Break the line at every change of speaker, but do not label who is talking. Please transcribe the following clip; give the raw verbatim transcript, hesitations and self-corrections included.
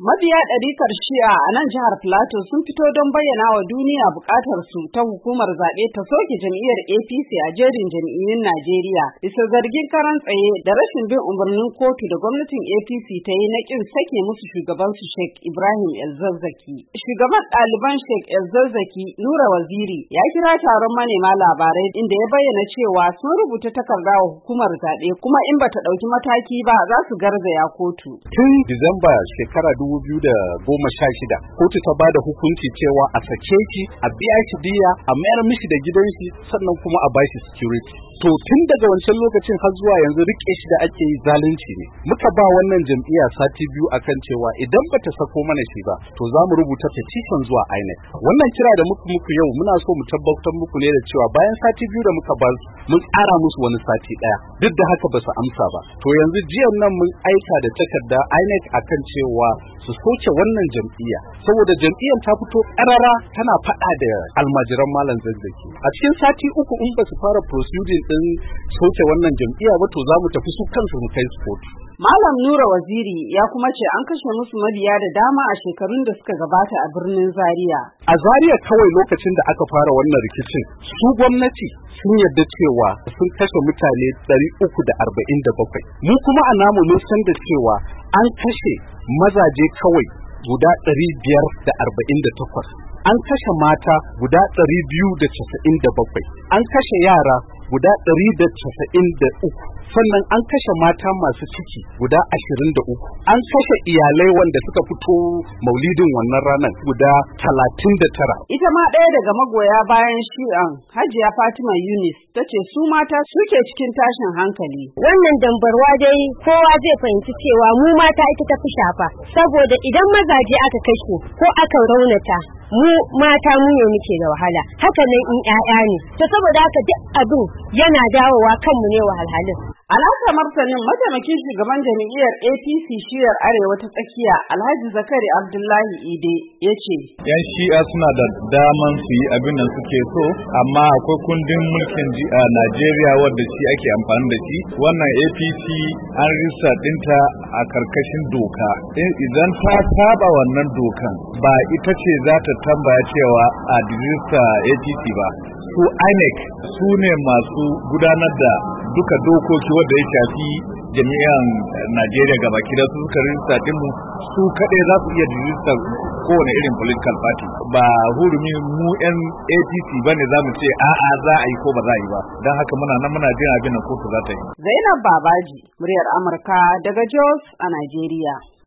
Mabiya ɗarikar Shi'a a nan jihar Plateau sun fito don bayyana wa duniya buƙatar su ta hukumar zaɓe ta soke jam'iyyar A P C a jerin jam'iyyun Najeriya bisa zargin karan tsaye da rashin bin umarnin kotu da gwamnatin A P C ta yi na ƙin sake musu shugabansu Sheikh Ibrahim El-Zazzaki. Shugaban ɗaliban Sheikh El-Zazzaki Nura Waziri ya kira taron manema labarai inda ya bayyana cewa sun rubuta takarda wa hukumar zaɓe kuma in bata ɗauki mataki ba za su garzaya kotu.
Tun Disamba shekara dubu biyu da goma sha shida kotu ta bada hukunci cewa a sake shi, a biya shi diya, a mayar mishi da gidan shi, sannan kuma a bashi security. To tun daga wancan lokacin har zuwa yanzu rike shi da ake yi zalunci ne. Muka ba wannan jam'iyya sati biyu akan cewa idan bata sako mana shi ba to za mu rubuta petition zuwa I N E C. Wannan kira da muku muku yau muna so mu tabbatar muku ne da cewa bayan sati biyu da muka ba mun tsara musu wani sati daya. Duk da haka ba su amsa ba. To yanzu jiyan nan mun aika da takarda I N E C akan cewa su soke wannan jam'iyya saboda jam'iyyar ta fito karara tana faɗa da almajiran Malam Zazzaki. A cikin sati uku in ba su fara proceeding din soke wannan jam'iyya ba to za mu tafi su kansu mu kai su kotu.
Malam Nura Waziri ya kuma ce an kashe musu mabiya da dama a shekarun da suka gabata a birnin Zaria.
A Zaria kawai lokacin da aka fara wannan rikicin su gwamnati sun yarda cewa sun kashe mutane ɗari uku da arba'in da bakwai. Mu kuma a namu mun san da cewa an kashe mazaje kawai guda ɗari biyar da arba'in da takwas. An kashe mata guda ɗari biyu da casa'in da bakwai. An kashe yara guda ɗari da casa'in da uku. Sannan an kashe mata masu ciki guda ashirin da uku. An kashe iyalai wanda suka fito maulidin wannan ranar guda talatin da tara.
Ita ma ɗaya daga magoya bayan Shi'an, Hajiya Fatima Yunus, ta ce su mata suke cikin tashin hankali.
Wannan dambarwa dai kowa zai fahimci cewa mu mata ita ta fi shafa, saboda idan mazaje aka kashe ko aka raunata mu mata mu ne muke da wahala, haka nan in ƴaƴa ne, to saboda haka duk abin yana dawowa kanmu ne wahalhalin.
A nasa martanin mataimakin shugaban jam'iyyar A P C shiyar Arewa ta tsakiya Alhaji Zakari Abdullahi Ide ya ce.
Yan Shi'a suna da daman su yi abin da suke so, amma akwai kundin mulkin a Najeriya wanda shi ake amfani da shi. Wannan A P C an risa ɗinta a karkashin doka. Idan ta saba wannan dokan ba ita ce za ta tambaya cewa a rijista A P C ba. Su I N E C su ne masu gudanar da duka dokoki wanda ya shafi jami'an Najeriya gaba kida su suka rijista dinmu su kaɗai za su iya rijista kowane irin political party. Ba hurumi mu yan A P C ba ne za mu ce a'a za a yi ko ba za a yi ba, don haka muna nan muna jin abin da kotu za ta yi.
Zainab Babaji, muryar Amurka daga Jos a Najeriya.